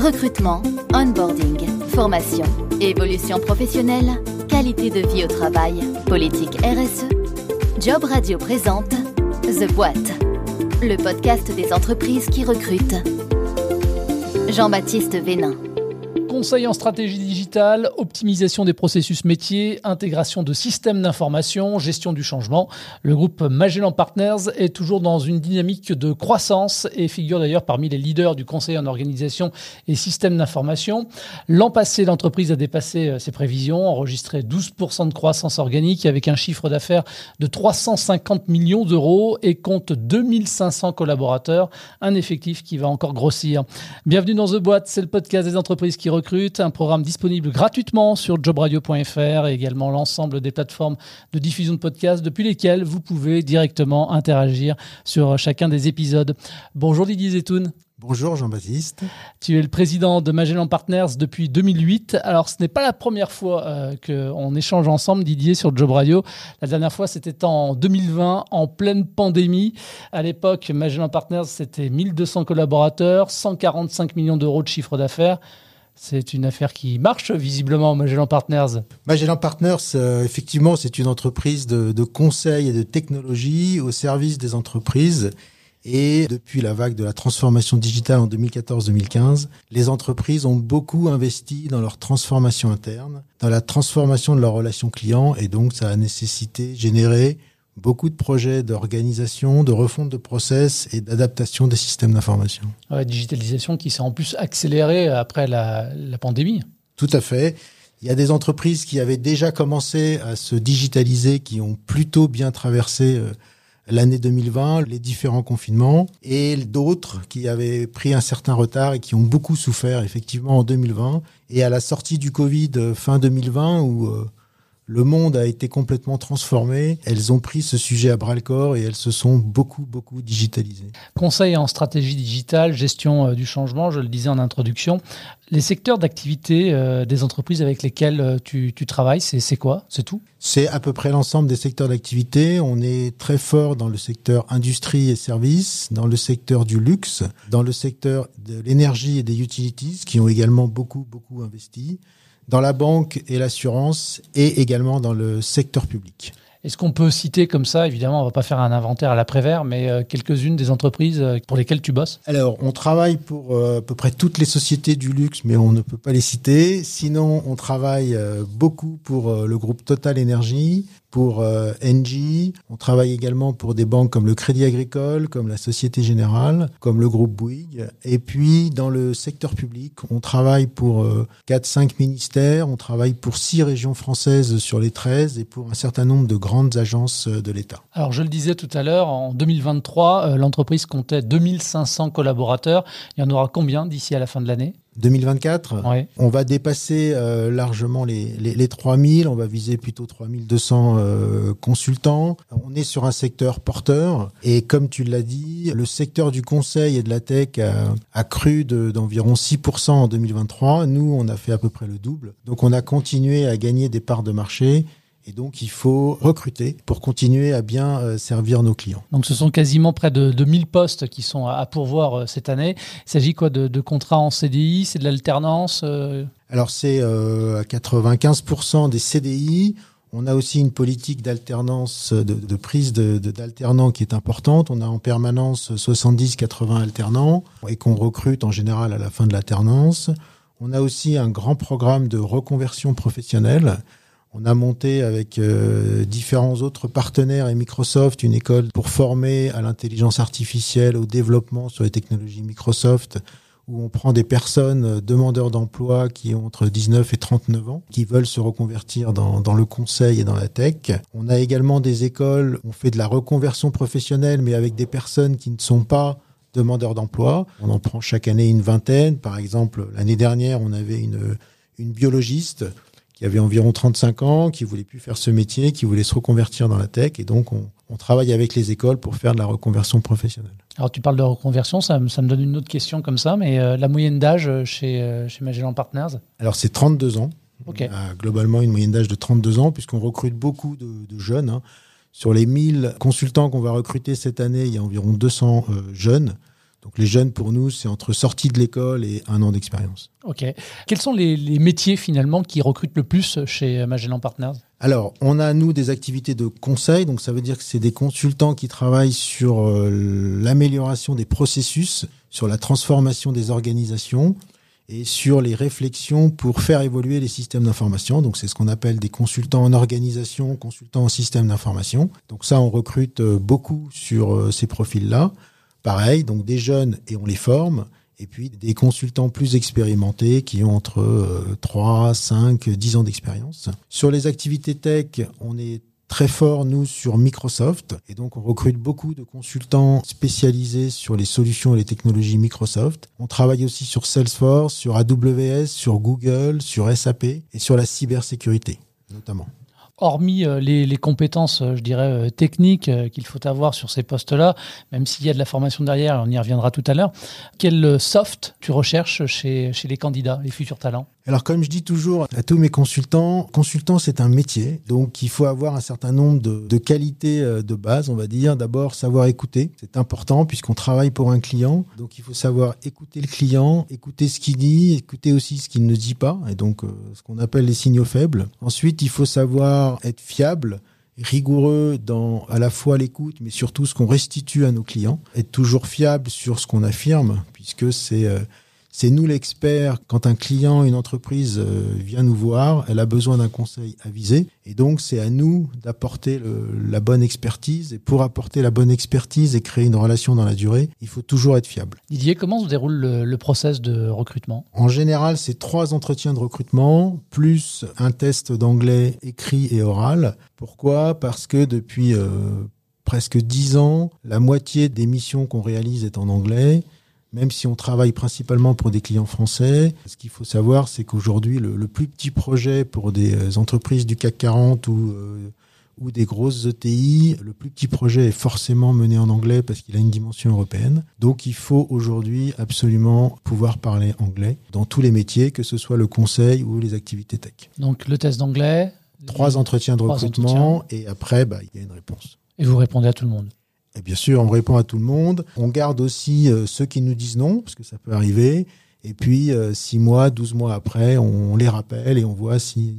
Recrutement, onboarding, formation, évolution professionnelle, qualité de vie au travail, politique RSE. Job Radio présente The Boîte, le podcast des entreprises qui recrutent. Jean-Baptiste Vénin. Conseil en stratégie digitale, optimisation des processus métiers, intégration de systèmes d'information, gestion du changement. Le groupe Magellan Partners est toujours dans une dynamique de croissance et figure d'ailleurs parmi les leaders du conseil en organisation et systèmes d'information. L'an passé, l'entreprise a dépassé ses prévisions, enregistré 12% de croissance organique avec un chiffre d'affaires de 350 millions d'euros et compte 2500 collaborateurs, un effectif qui va encore grossir. Bienvenue dans The Boîte, c'est le podcast des entreprises qui recrutent, un programme disponible gratuitement sur jobradio.fr et également l'ensemble des plateformes de diffusion de podcasts depuis lesquelles vous pouvez directement interagir sur chacun des épisodes. Bonjour Didier Zetoun. Bonjour Jean-Baptiste. Tu es le président de Magellan Partners depuis 2008. Alors, ce n'est pas la première fois qu'on échange ensemble, Didier, sur Job Radio. La dernière fois, c'était en 2020, en pleine pandémie. À l'époque, Magellan Partners, c'était 1200 collaborateurs, 145 millions d'euros de chiffre d'affaires. C'est une affaire qui marche, visiblement, Magellan Partners. Magellan Partners, effectivement, c'est une entreprise de conseil et de technologie au service des entreprises. Et depuis la vague de la transformation digitale en 2014-2015, les entreprises ont beaucoup investi dans leur transformation interne, dans la transformation de leurs relations clients. Et donc, ça a nécessité générer beaucoup de projets d'organisation, de refonte de process et d'adaptation des systèmes d'information. Ouais, digitalisation qui s'est en plus accélérée après la pandémie. Tout à fait. Il y a des entreprises qui avaient déjà commencé à se digitaliser, qui ont plutôt bien traversé l'année 2020, les différents confinements, et d'autres qui avaient pris un certain retard et qui ont beaucoup souffert effectivement en 2020. Et à la sortie du Covid fin 2020, où le monde a été complètement transformé, elles ont pris ce sujet à bras-le-corps et elles se sont beaucoup digitalisées. Conseil en stratégie digitale, gestion du changement, je le disais en introduction. Les secteurs d'activité des entreprises avec lesquelles tu travailles, c'est quoi? C'est tout? C'est à peu près l'ensemble des secteurs d'activité. On est très fort dans le secteur industrie et services, dans le secteur du luxe, dans le secteur de l'énergie et des utilities, qui ont également beaucoup investi, dans la banque et l'assurance et également dans le secteur public. Est-ce qu'on peut citer comme ça, évidemment, on ne va pas faire un inventaire à l'après-vert, mais quelques-unes des entreprises pour lesquelles tu bosses? Alors, on travaille pour à peu près toutes les sociétés du luxe, mais on ne peut pas les citer. Sinon, on travaille beaucoup pour le groupe Total Energy, pour Engie. On travaille également pour des banques comme le Crédit Agricole, comme la Société Générale, comme le groupe Bouygues. Et puis, dans le secteur public, on travaille pour 4-5 ministères, on travaille pour 6 régions françaises sur les 13 et pour un certain nombre de grandes agences de l'État. Alors, je le disais tout à l'heure, en 2023, l'entreprise comptait 2500 collaborateurs. Il y en aura combien d'ici à la fin de l'année ? 2024, ouais. On va dépasser largement les 3000, on va viser plutôt 3200 consultants. On est sur un secteur porteur et comme tu l'as dit, le secteur du conseil et de la tech a cru d'environ 6% en 2023. Nous, on a fait à peu près le double. Donc on a continué à gagner des parts de marché. Et donc, il faut recruter pour continuer à bien servir nos clients. Donc, ce sont quasiment près de 1000 postes qui sont à pourvoir cette année. Il s'agit quoi de contrats en CDI? C'est de l'alternance Alors, c'est à 95% des CDI. On a aussi une politique d'alternance, de prise d'alternants qui est importante. On a en permanence 70-80 alternants et qu'on recrute en général à la fin de l'alternance. On a aussi un grand programme de reconversion professionnelle. On a monté avec différents autres partenaires et Microsoft une école pour former à l'intelligence artificielle, au développement sur les technologies Microsoft, où on prend des personnes demandeurs d'emploi qui ont entre 19 et 39 ans, qui veulent se reconvertir dans le conseil et dans la tech. On a également des écoles où on fait de la reconversion professionnelle, mais avec des personnes qui ne sont pas demandeurs d'emploi. On en prend chaque année une vingtaine. Par exemple, l'année dernière, on avait une biologiste qui avait environ 35 ans, qui voulait plus faire ce métier, qui voulait se reconvertir dans la tech. Et donc, on travaille avec les écoles pour faire de la reconversion professionnelle. Alors, tu parles de reconversion, ça me donne une autre question comme ça, mais la moyenne d'âge chez Magellan Partners? Alors, c'est 32 ans. Okay. On a globalement une moyenne d'âge de 32 ans, puisqu'on recrute beaucoup de jeunes. Sur les 1000 consultants qu'on va recruter cette année, il y a environ 200 jeunes. Donc les jeunes, pour nous, c'est entre sortie de l'école et 1 an d'expérience. Ok. Quels sont les métiers finalement qui recrutent le plus chez Magellan Partners ? Alors, on a, nous, des activités de conseil. Donc, ça veut dire que c'est des consultants qui travaillent sur l'amélioration des processus, sur la transformation des organisations et sur les réflexions pour faire évoluer les systèmes d'information. Donc, c'est ce qu'on appelle des consultants en organisation, consultants en système d'information. Donc, ça, on recrute beaucoup sur ces profils-là. Pareil, donc des jeunes et on les forme. Et puis des consultants plus expérimentés qui ont entre 3, 5, 10 ans d'expérience. Sur les activités tech, on est très fort, nous, sur Microsoft. Et donc, on recrute beaucoup de consultants spécialisés sur les solutions et les technologies Microsoft. On travaille aussi sur Salesforce, sur AWS, sur Google, sur SAP et sur la cybersécurité, notamment. Hormis les compétences, je dirais, techniques qu'il faut avoir sur ces postes-là, même s'il y a de la formation derrière, on y reviendra tout à l'heure, quel soft tu recherches chez les candidats, les futurs talents ? Alors, comme je dis toujours à tous mes consultant, c'est un métier. Donc, il faut avoir un certain nombre de qualités de base, on va dire. D'abord, savoir écouter. C'est important puisqu'on travaille pour un client. Donc, il faut savoir écouter le client, écouter ce qu'il dit, écouter aussi ce qu'il ne dit pas. Et donc, ce qu'on appelle les signaux faibles. Ensuite, il faut savoir être fiable, rigoureux dans à la fois l'écoute, mais surtout ce qu'on restitue à nos clients. Être toujours fiable sur ce qu'on affirme, puisque c'est nous l'expert. Quand un client, une entreprise vient nous voir, elle a besoin d'un conseil avisé. Et donc, c'est à nous d'apporter la bonne expertise. Et pour apporter la bonne expertise et créer une relation dans la durée, il faut toujours être fiable. Didier, comment se déroule le process de recrutement ? En général, c'est 3 entretiens de recrutement, plus un test d'anglais écrit et oral. Pourquoi ? Parce que depuis presque 10 ans, la moitié des missions qu'on réalise est en anglais. Même si on travaille principalement pour des clients français, ce qu'il faut savoir, c'est qu'aujourd'hui, le plus petit projet pour des entreprises du CAC 40 ou des grosses ETI, le plus petit projet est forcément mené en anglais parce qu'il a une dimension européenne. Donc, il faut aujourd'hui absolument pouvoir parler anglais dans tous les métiers, que ce soit le conseil ou les activités tech. Donc, le test d'anglais. 3 entretiens de recrutement et après, il y a une réponse. Et vous répondez à tout le monde ? Et bien sûr, on répond à tout le monde. On garde aussi ceux qui nous disent non, parce que ça peut arriver. Et puis, 6 mois, 12 mois après, on les rappelle et on voit s'ils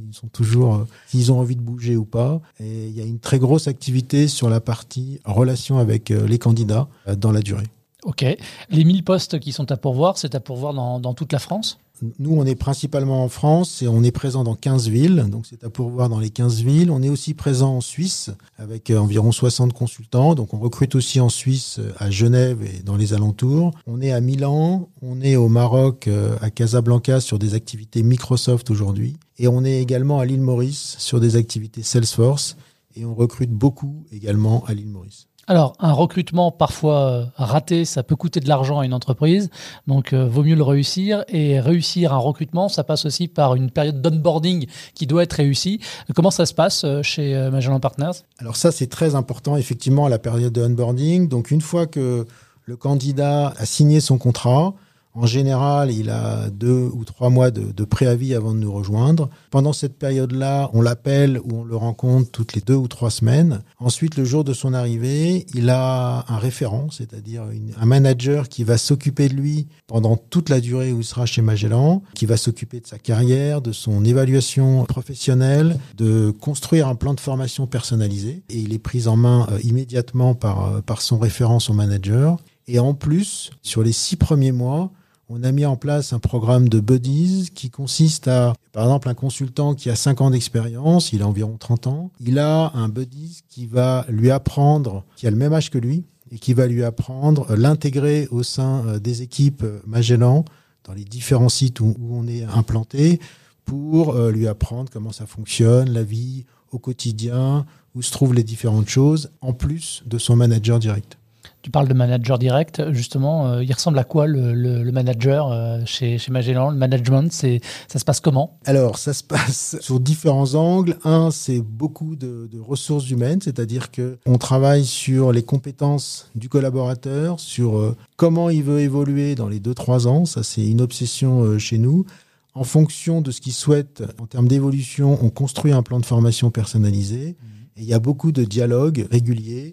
ont envie de bouger ou pas. Et il y a une très grosse activité sur la partie relation avec les candidats dans la durée. Ok. Les 1000 postes qui sont à pourvoir, c'est à pourvoir dans toute la France ? Nous, on est principalement en France et on est présent dans 15 villes. Donc, c'est à pourvoir dans les 15 villes. On est aussi présent en Suisse avec environ 60 consultants. Donc, on recrute aussi en Suisse, à Genève et dans les alentours. On est à Milan. On est au Maroc, à Casablanca sur des activités Microsoft aujourd'hui. Et on est également à l'île Maurice sur des activités Salesforce. Et on recrute beaucoup également à l'île Maurice. Alors, un recrutement parfois raté, ça peut coûter de l'argent à une entreprise, donc vaut mieux le réussir. Et réussir un recrutement, ça passe aussi par une période d'onboarding qui doit être réussie. Comment ça se passe chez Magellan Partners ? Alors ça, c'est très important, effectivement, la période de onboarding. Donc, une fois que le candidat a signé son contrat, en général, il a 2 ou 3 mois de préavis avant de nous rejoindre. Pendant cette période-là, on l'appelle ou on le rencontre toutes les 2 ou 3 semaines. Ensuite, le jour de son arrivée, il a un référent, c'est-à-dire un manager qui va s'occuper de lui pendant toute la durée où il sera chez Magellan, qui va s'occuper de sa carrière, de son évaluation professionnelle, de construire un plan de formation personnalisé. Et il est pris en main immédiatement par son référent, son manager. Et en plus, sur les 6 premiers mois, on a mis en place un programme de buddies qui consiste à, par exemple, un consultant qui a 5 ans d'expérience, il a environ 30 ans, il a un buddies qui va lui apprendre, qui a le même âge que lui, et qui va lui apprendre, l'intégrer au sein des équipes Magellan, dans les différents sites où on est implanté, pour lui apprendre comment ça fonctionne, la vie au quotidien, où se trouvent les différentes choses, en plus de son manager direct. Tu parles de manager direct, justement. Il ressemble à quoi le manager chez Magellan ? Le management, ça se passe comment ? Alors, ça se passe sur différents angles. Un, c'est beaucoup de ressources humaines, c'est-à-dire qu'on travaille sur les compétences du collaborateur, sur comment il veut évoluer dans les 2-3 ans. Ça, c'est une obsession chez nous. En fonction de ce qu'il souhaite en termes d'évolution, on construit un plan de formation personnalisé. Et il y a beaucoup de dialogues réguliers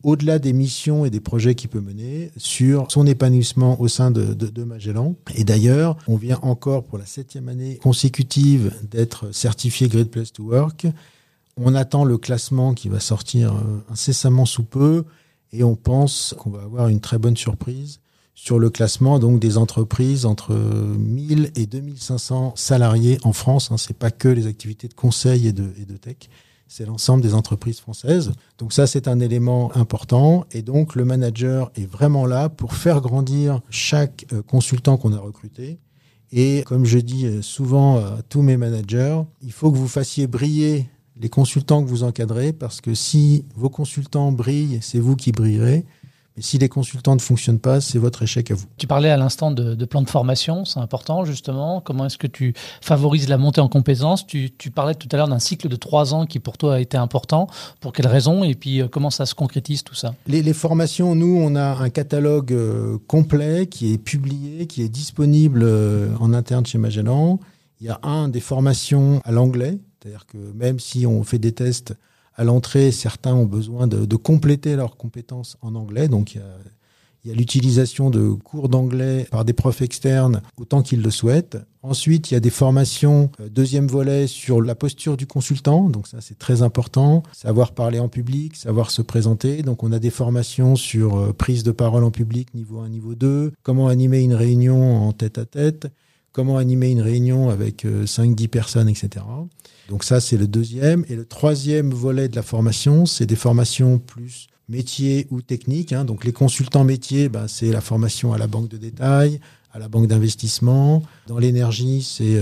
au-delà des missions et des projets qu'il peut mener, sur son épanouissement au sein de Magellan. Et d'ailleurs, on vient encore pour la 7e année consécutive d'être certifié Great Place to Work. On attend le classement qui va sortir incessamment sous peu et on pense qu'on va avoir une très bonne surprise sur le classement donc des entreprises entre 1000 et 2500 salariés en France. C'est pas que les activités de conseil et de tech, c'est l'ensemble des entreprises françaises. Donc ça, c'est un élément important. Et donc, le manager est vraiment là pour faire grandir chaque consultant qu'on a recruté. Et comme je dis souvent à tous mes managers, il faut que vous fassiez briller les consultants que vous encadrez, parce que si vos consultants brillent, c'est vous qui brillerez. Mais si les consultants ne fonctionnent pas, c'est votre échec à vous. Tu parlais à l'instant de plan de formation, c'est important justement. Comment est-ce que tu favorises la montée en compétences ? Tu parlais tout à l'heure d'un cycle de 3 ans qui pour toi a été important. Pour quelles raisons ? Et puis comment ça se concrétise tout ça ? Les formations, nous, on a un catalogue complet qui est publié, qui est disponible en interne chez Magellan. Il y a des formations à l'anglais, c'est-à-dire que même si on fait des tests à l'entrée, certains ont besoin de compléter leurs compétences en anglais. Donc, il y a l'utilisation de cours d'anglais par des profs externes autant qu'ils le souhaitent. Ensuite, il y a des formations, deuxième volet, sur la posture du consultant. Donc ça, c'est très important. Savoir parler en public, savoir se présenter. Donc on a des formations sur prise de parole en public, niveau 1, niveau 2. Comment animer une réunion en tête-à-tête. Comment animer une réunion avec 5-10 personnes, etc. Donc ça, c'est le deuxième. Et le troisième volet de la formation, c'est des formations plus métiers ou techniques. Donc les consultants métiers, c'est la formation à la banque de détail, à la banque d'investissement. Dans l'énergie, c'est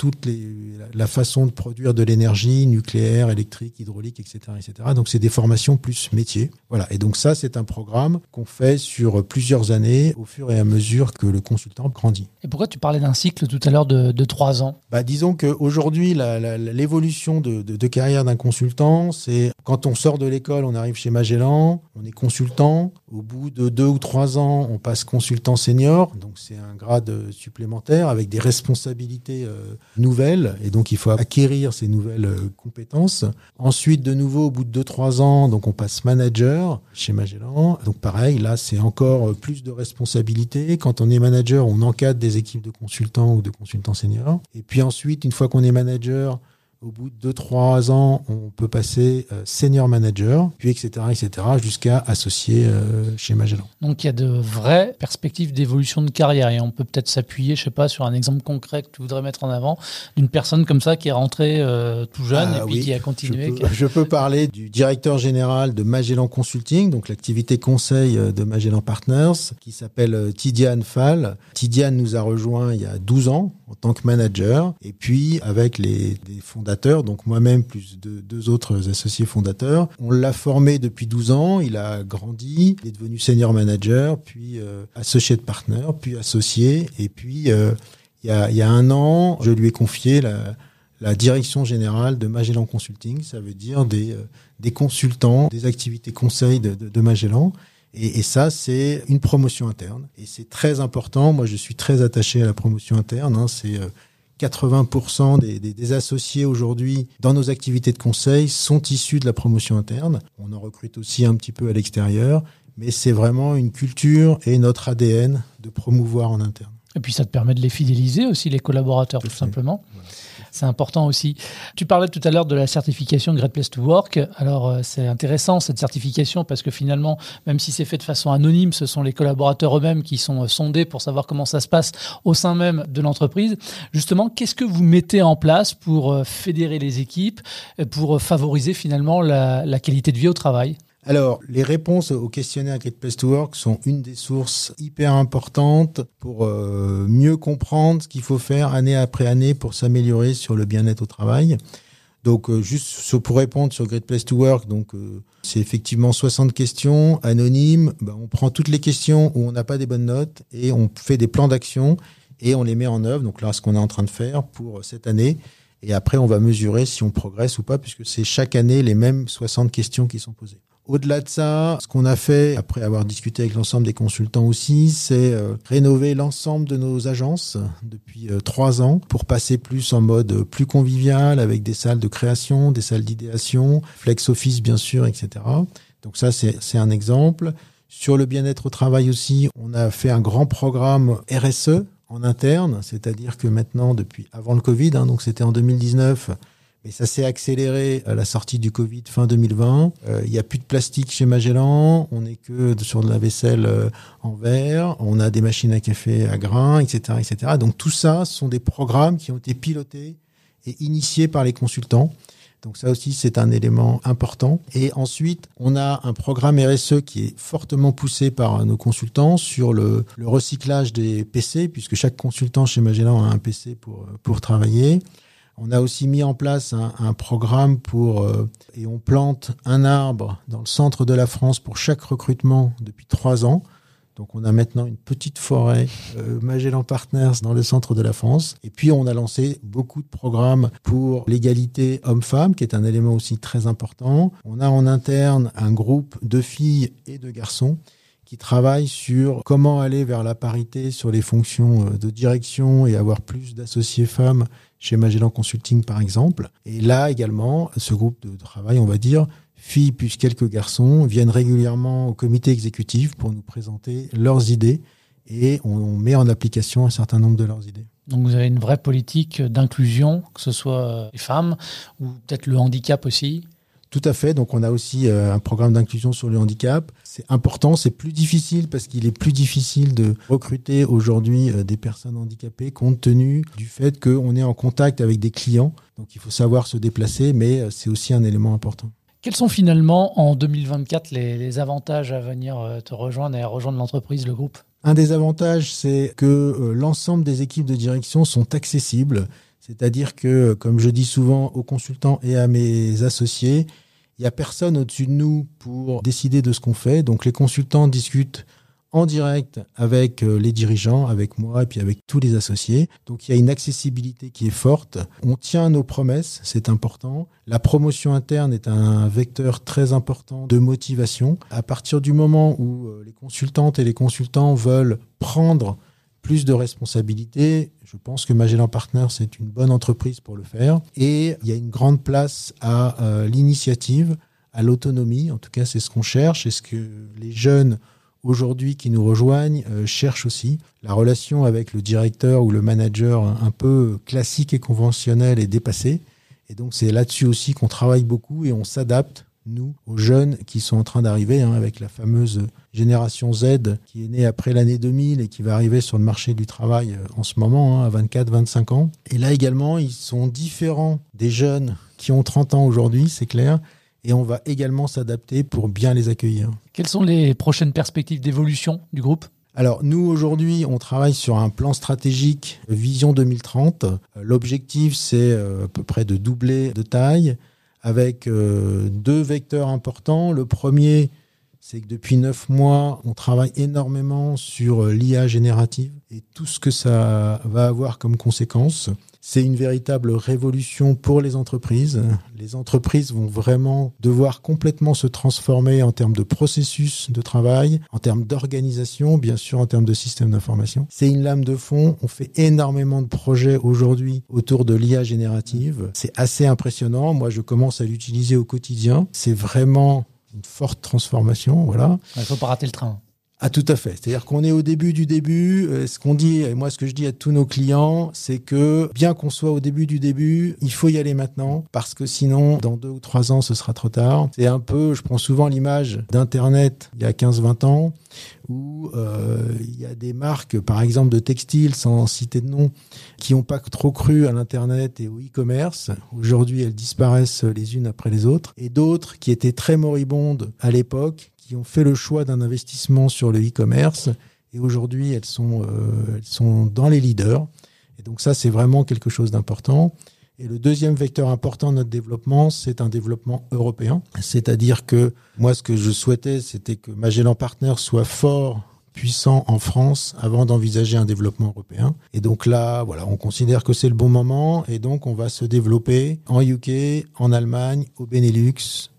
la façon de produire de l'énergie nucléaire, électrique, hydraulique, etc., etc. Donc c'est des formations plus métiers. Voilà. Et donc ça, c'est un programme qu'on fait sur plusieurs années au fur et à mesure que le consultant grandit. Et pourquoi tu parlais d'un cycle tout à l'heure de 3 ans ? Disons qu'aujourd'hui, l'évolution de carrière d'un consultant, c'est quand on sort de l'école, on arrive chez Magellan, on est consultant. Au bout de 2 ou 3 ans, on passe consultant senior. Donc c'est un grade supplémentaire avec des responsabilités nouvelles. Et donc, il faut acquérir ces nouvelles compétences. Ensuite, de nouveau, au bout de 2-3 ans, donc on passe manager chez Magellan. Donc pareil, là, c'est encore plus de responsabilités. Quand on est manager, on encadre des équipes de consultants ou de consultants seniors. Et puis ensuite, une fois qu'on est manager, au bout de 2-3 ans, on peut passer senior manager, puis etc., jusqu'à associé chez Magellan. Donc, il y a de vraies perspectives d'évolution de carrière et on peut peut-être s'appuyer, je sais pas, sur un exemple concret que tu voudrais mettre en avant d'une personne comme ça qui est rentrée tout jeune et puis qui a continué. Je peux parler du directeur général de Magellan Consulting, donc l'activité conseil de Magellan Partners, qui s'appelle Tidiane Fall. Tidiane nous a rejoint il y a 12 ans en tant que manager et puis avec des fondateurs, donc moi-même plus 2 autres associés fondateurs. On l'a formé depuis 12 ans, il a grandi, il est devenu senior manager, puis associate partner, puis associé. Et puis, il y a 1 an, je lui ai confié la direction générale de Magellan Consulting, ça veut dire des consultants, des activités conseil de Magellan. Et ça, c'est une promotion interne. Et c'est très important. Moi, je suis très attaché à la promotion interne. C'est 80% des associés aujourd'hui dans nos activités de conseil sont issus de la promotion interne. On en recrute aussi un petit peu à l'extérieur, mais c'est vraiment une culture et notre ADN de promouvoir en interne. Et puis ça te permet de les fidéliser aussi, les collaborateurs, tout simplement. Voilà. C'est important aussi. Tu parlais tout à l'heure de la certification Great Place to Work. Alors, c'est intéressant cette certification parce que finalement, même si c'est fait de façon anonyme, ce sont les collaborateurs eux-mêmes qui sont sondés pour savoir comment ça se passe au sein même de l'entreprise. Justement, qu'est-ce que vous mettez en place pour fédérer les équipes, pour favoriser finalement la qualité de vie au travail ? Alors, les réponses au questionnaire Great Place to Work sont une des sources hyper importantes pour mieux comprendre ce qu'il faut faire année après année pour s'améliorer sur le bien-être au travail. Donc, juste pour répondre sur Great Place to Work, donc c'est effectivement 60 questions anonymes. On prend toutes les questions où on n'a pas des bonnes notes et on fait des plans d'action et on les met en œuvre. Donc là, ce qu'on est en train de faire pour cette année. Et après, on va mesurer si on progresse ou pas, puisque c'est chaque année les mêmes 60 questions qui sont posées. Au-delà de ça, ce qu'on a fait, après avoir discuté avec l'ensemble des consultants aussi, c'est rénover l'ensemble de nos agences depuis 3 ans pour passer plus en mode plus convivial avec des salles de création, des salles d'idéation, flex office bien sûr, etc. Donc ça, c'est un exemple. Sur le bien-être au travail aussi, on a fait un grand programme RSE en interne, c'est-à-dire que maintenant, depuis avant le Covid, donc c'était en 2019, mais ça s'est accéléré à la sortie du Covid fin 2020. Il n'y a plus de plastique chez Magellan, on n'est que sur de la vaisselle en verre, on a des machines à café à grains, etc., etc. Donc tout ça, ce sont des programmes qui ont été pilotés et initiés par les consultants. Donc ça aussi, c'est un élément important. Et ensuite, on a un programme RSE qui est fortement poussé par nos consultants sur le recyclage des PC, puisque chaque consultant chez Magellan a un PC pour travailler. On a aussi mis en place un programme et on plante un arbre dans le centre de la France pour chaque recrutement depuis 3 ans. Donc on a maintenant une petite forêt Magellan Partners dans le centre de la France. Et puis on a lancé beaucoup de programmes pour l'égalité homme-femme, qui est un élément aussi très important. On a en interne un groupe de filles et de garçons qui travaillent sur comment aller vers la parité sur les fonctions de direction et avoir plus d'associés femmes chez Magellan Consulting, par exemple. Et là également, ce groupe de travail, on va dire, filles plus quelques garçons, viennent régulièrement au comité exécutif pour nous présenter leurs idées et on met en application un certain nombre de leurs idées. Donc vous avez une vraie politique d'inclusion, que ce soit les femmes ou peut-être le handicap aussi. Tout à fait. Donc, on a aussi un programme d'inclusion sur le handicap. C'est important, c'est plus difficile parce qu'il est plus difficile de recruter aujourd'hui des personnes handicapées compte tenu du fait qu'on est en contact avec des clients. Donc, il faut savoir se déplacer, mais c'est aussi un élément important. Quels sont finalement, en 2024, les avantages à venir te rejoindre et à rejoindre l'entreprise, le groupe ? Un des avantages, c'est que l'ensemble des équipes de direction sont accessibles. C'est-à-dire que, comme je dis souvent aux consultants et à mes associés, il n'y a personne au-dessus de nous pour décider de ce qu'on fait. Donc les consultants discutent en direct avec les dirigeants, avec moi et puis avec tous les associés. Donc il y a une accessibilité qui est forte. On tient nos promesses, c'est important. La promotion interne est un vecteur très important de motivation. À partir du moment où les consultantes et les consultants veulent prendre plus de responsabilités, je pense que Magellan Partners est une bonne entreprise pour le faire. Et il y a une grande place à l'initiative, à l'autonomie. En tout cas, c'est ce qu'on cherche et ce que les jeunes aujourd'hui qui nous rejoignent cherchent aussi. La relation avec le directeur ou le manager un peu classique et conventionnel est dépassée. Et donc, c'est là-dessus aussi qu'on travaille beaucoup et on s'adapte, nous, aux jeunes qui sont en train d'arriver, avec la fameuse génération Z qui est née après l'année 2000 et qui va arriver sur le marché du travail en ce moment, à 24-25 ans. Et là également, ils sont différents des jeunes qui ont 30 ans aujourd'hui, c'est clair. Et on va également s'adapter pour bien les accueillir. Quelles sont les prochaines perspectives d'évolution du groupe ? Alors nous, aujourd'hui, on travaille sur un plan stratégique Vision 2030. L'objectif, c'est à peu près de doubler de taille avec 2 vecteurs importants. Le premier, c'est que depuis 9 mois, on travaille énormément sur l'IA générative et tout ce que ça va avoir comme conséquence. C'est une véritable révolution pour les entreprises. Les entreprises vont vraiment devoir complètement se transformer en termes de processus de travail, en termes d'organisation, bien sûr en termes de système d'information. C'est une lame de fond. On fait énormément de projets aujourd'hui autour de l'IA générative. C'est assez impressionnant. Moi, je commence à l'utiliser au quotidien. C'est vraiment une forte transformation, voilà. Il ne faut pas rater le train. Ah, tout à fait. C'est-à-dire qu'on est au début du début. Ce qu'on dit, et moi, ce que je dis à tous nos clients, c'est que bien qu'on soit au début du début, il faut y aller maintenant parce que sinon, dans 2 ou 3 ans, ce sera trop tard. C'est un peu, je prends souvent l'image d'Internet il y a 15-20 ans où il y a des marques, par exemple de textiles, sans citer de nom, qui n'ont pas trop cru à l'Internet et au e-commerce. Aujourd'hui, elles disparaissent les unes après les autres. Et d'autres qui étaient très moribondes à l'époque, qui ont fait le choix d'un investissement sur le e-commerce et aujourd'hui elles sont dans les leaders. Et donc ça, c'est vraiment quelque chose d'important. Et le deuxième vecteur important de notre développement, c'est un développement européen. C'est-à-dire que moi, ce que je souhaitais, c'était que Magellan Partners soit fort, puissant en France avant d'envisager un développement européen. Et donc là, voilà, on considère que c'est le bon moment et donc on va se développer en UK, en Allemagne, au Benelux,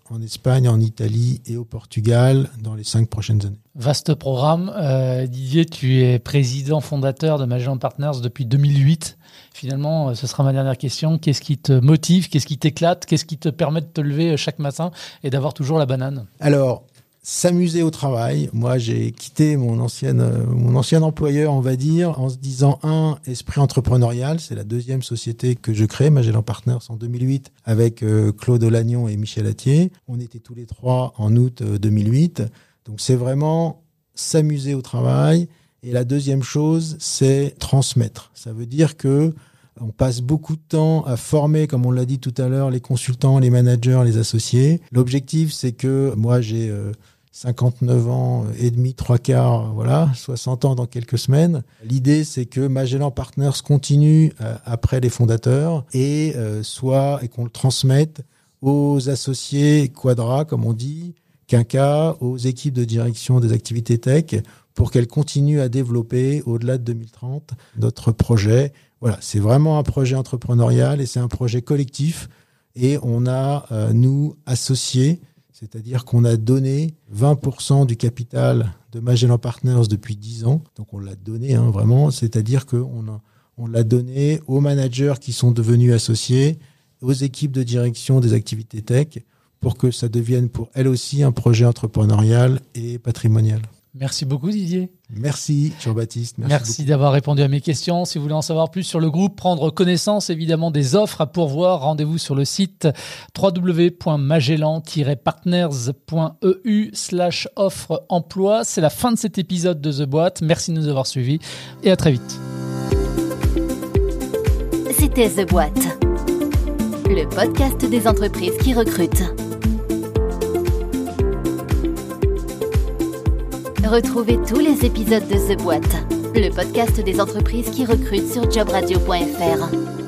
en Espagne, en Italie et au Portugal dans les 5 prochaines années. Vaste programme. Didier, tu es président fondateur de Magellan Partners depuis 2008. Finalement, ce sera ma dernière question. Qu'est-ce qui te motive? Qu'est-ce qui t'éclate? Qu'est-ce qui te permet de te lever chaque matin et d'avoir toujours la banane? Alors, s'amuser au travail. Moi, j'ai quitté mon ancien employeur, on va dire, en se disant, esprit entrepreneurial. C'est la deuxième société que je crée, Magellan Partners, en 2008, avec Claude Olagnon et Michel Attier. On était tous les trois en août 2008. Donc, c'est vraiment s'amuser au travail. Et la deuxième chose, c'est transmettre. Ça veut dire que on passe beaucoup de temps à former, comme on l'a dit tout à l'heure, les consultants, les managers, les associés. L'objectif, c'est que moi, j'ai 59 ans et demi, 3/4, 60 ans dans quelques semaines. L'idée, c'est que Magellan Partners continue après les fondateurs et qu'on le transmette aux associés Quadra, comme on dit, Quinca, aux équipes de direction des activités tech, pour qu'elles continuent à développer, au-delà de 2030, notre projet. Voilà, c'est vraiment un projet entrepreneurial et c'est un projet collectif. Et on a, nous, associés, c'est-à-dire qu'on a donné 20% du capital de Magellan Partners depuis 10 ans. Donc, on l'a donné, vraiment. C'est-à-dire qu'on l'a donné aux managers qui sont devenus associés, aux équipes de direction des activités tech, pour que ça devienne pour elles aussi un projet entrepreneurial et patrimonial. Merci beaucoup Didier. Merci Jean-Baptiste. Merci d'avoir répondu à mes questions. Si vous voulez en savoir plus sur le groupe, prendre connaissance évidemment des offres à pourvoir, rendez-vous sur le site www.magellan-partners.eu/offre emploi. C'est la fin de cet épisode de The Boîte. Merci de nous avoir suivis et à très vite. C'était The Boîte, le podcast des entreprises qui recrutent. Retrouvez tous les épisodes de The Boîte, le podcast des entreprises qui recrutent sur jobradio.fr.